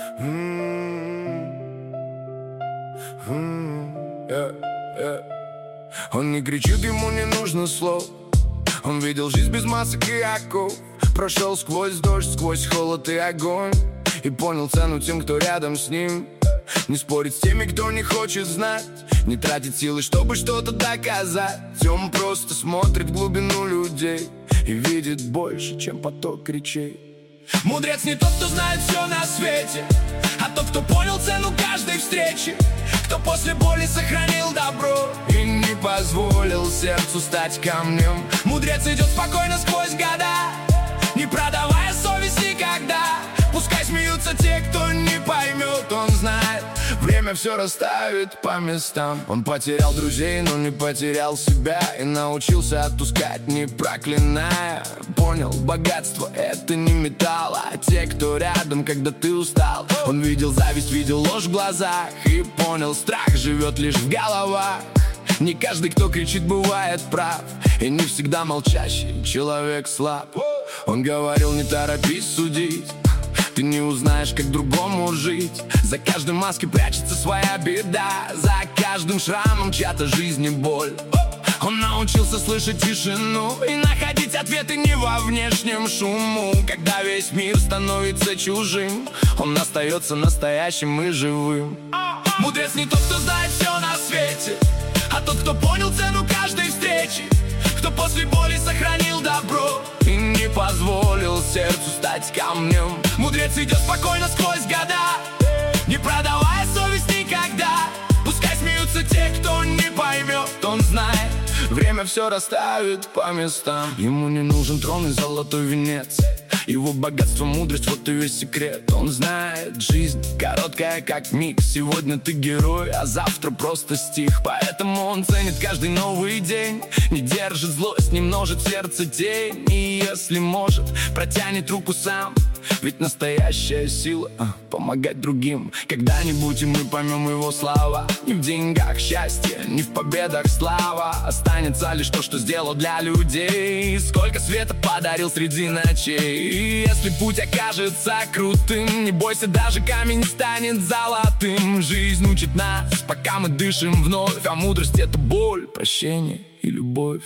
Он не кричит, ему не нужно слов. Он видел жизнь без масок и оков. Прошел сквозь дождь, сквозь холод и огонь, и понял цену тем, кто рядом с ним. Не спорит с теми, кто не хочет знать, не тратит силы, чтобы что-то доказать. Он просто смотрит в глубину людей и видит больше, чем поток речей. Мудрец не тот, кто знает все на свете, а тот, кто понял цену каждой встречи, кто после боли сохранил добро и не позволил сердцу стать камнем. Мудрец идет спокойно сквозь года, не продавая совесть никогда. Пускай смеются те, кто не поймет. Он знает, время все расставит по местам. Он потерял друзей, но не потерял себя, и научился отпускать, не проклиная. Понял, богатство — это не металл, а те, кто рядом, когда ты устал. Он видел зависть, видел ложь в глазах, и понял, страх живет лишь в головах. Не каждый, кто кричит, бывает прав, и не всегда молчащий человек слаб. Он говорил, не торопись судить, ты не узнаешь, как другому жить. За каждой маской прячется своя беда, за каждым шрамом чья-то жизнь и боль. Он научился слышать тишину и находить ответы не во внешнем шуму. Когда весь мир становится чужим, он остается настоящим и живым. Мудрец не тот, кто знает все на свете, а тот, кто понял цену каждой встречи, кто после боли сохранил добро и не позволил сердцу стать камнем. Мудрец идет спокойно сквозь года, не продавая совесть никогда. Пускай смеются те, кто не поймет. Он знает, время все расставит по местам. Ему не нужен трон и золотой венец, его богатство, мудрость, вот и весь секрет. Он знает, жизнь короткая, как миг. Сегодня ты герой, а завтра просто стих. Поэтому он ценит каждый новый день, не держит злость, не множит сердце тень. И если может, протянет руку сам, ведь настоящая сила — помогать другим. Когда-нибудь и мы поймем его слова. Не в деньгах счастье, не в победах слава, останется лишь то, что сделал для людей. Сколько света подарил среди ночей. И если путь окажется крутым, не бойся, даже камень станет золотым. Жизнь учит нас, пока мы дышим вновь, а мудрость — это боль, прощение и любовь.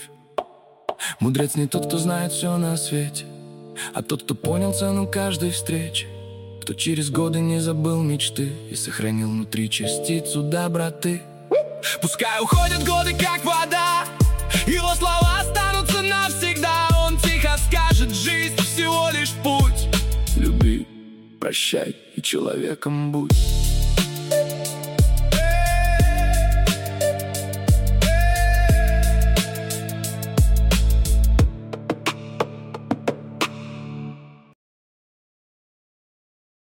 Мудрец не тот, кто знает все на свете, а тот, кто понял цену каждой встречи, кто через годы не забыл мечты и сохранил внутри частицу доброты. Пускай уходят годы, как вода, его слова останутся навсегда. Он тихо скажет, жизнь всего лишь путь. Люби, прощай и человеком будь.